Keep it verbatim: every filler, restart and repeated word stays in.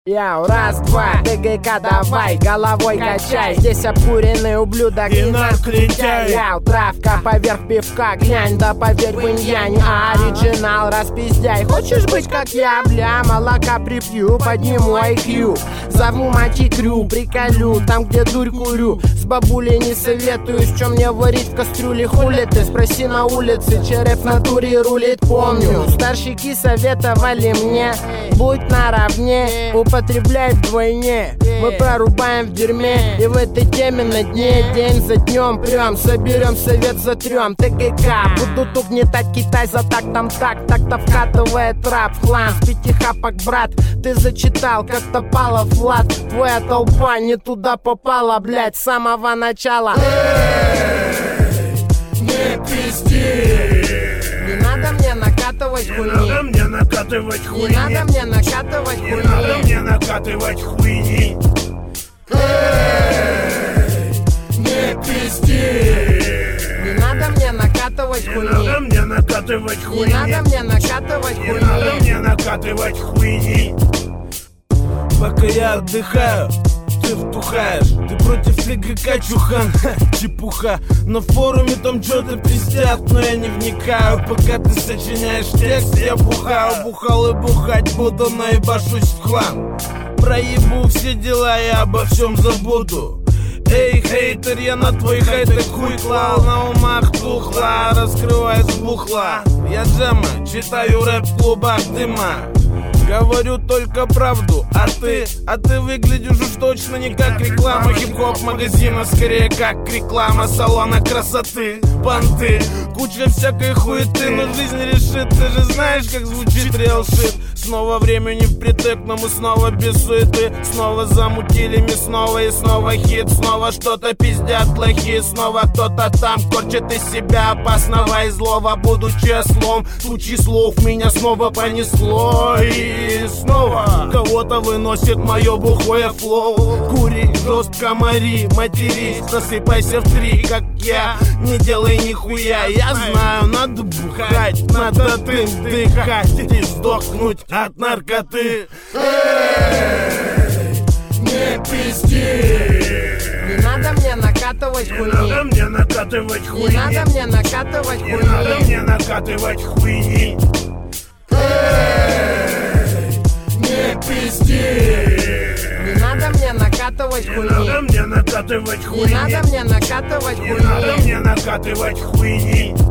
Яу, раз-два, ДГК давай, головой качай. Здесь обкуренный ублюдок и наркотяй. Яу, травка поверх пивка, глянь, да поверь в инь-янь. Оригинал, распиздяй. Хочешь быть как я, бля, молока припью, подниму ай кью. Зову мать и крю, приколю, там где дурь курю. С бабулей не советую, что мне варить в кастрюле. Хули ты, спроси на улице, череп в натуре рулит, помню. Старшики советовали мне, будь наравне, употребляй вдвойне. Мы прорубаем в дерьме, и в этой теме на дне день за днем прям соберем совет за трем. ТГК, будут угнетать Китай за так там так. Так-то вкатывает рап в хлам с пяти хапок, брат. Ты зачитал, как Топалов Влад. Твоя толпа не туда попала, блять, с самого начала. Эй, не пизди. Не надо мне накатывать хуйни. Не надо мне накатывать хуйни. Не надо мне накатывать хуйни. Не надо мне накатывать хуйни. Эй, не пизди. Не надо мне накатывать Не хуйни. надо мне накатывать хуйни. Не надо мне накатывать Не надо хуйни. мне накатывать хуйни. Пока я отдыхаю, ты втухаешь. Ты против ТГК, чухан, ха, чепуха. На форуме там что-то пиздят, но я не вникаю. Пока ты сочиняешь текст, я бухаю. Бухал и бухать буду, наебашусь в хлам. Проебу все дела, я обо всем забуду. Эй, хейтер, я на твой хейтер хуй клал. На умах тухла, раскрывай с бухла. Я джема, читаю рэп в клубах дыма. Говорю только правду, а ты, а ты выглядишь уж точно не как реклама хип-хоп магазина, скорее как реклама салона красоты. Понты, куча всякой хуеты, но жизнь решит, ты же знаешь, как звучит real shit. Снова времени впритык, но мы снова без суеты. Снова замутили мы снова и снова хит. Снова что-то пиздят плохие, снова кто-то там корчит из себя опасного и злого. Будучи ослом, тучи слов меня снова понесло. И снова кого-то выносит мое бухое флоу. Кури, жестко мори, матерись, засыпайся в три, как я. Не делай нихуя, я знаю, надо бухать, надо дым вдыхать и сдохнуть от наркоты. Эй, не пизди. Не надо мне накатывать Не хуйни. надо мне накатывать хуйни. Не надо мне накатывать Не надо хуйни. мне накатывать хуйни. Эй, не пизди. Не надо мне накатывать Не хуйни. надо мне накатывать Не хуйни. надо мне накатывать Не надо хуйни. мне накатывать хуйни.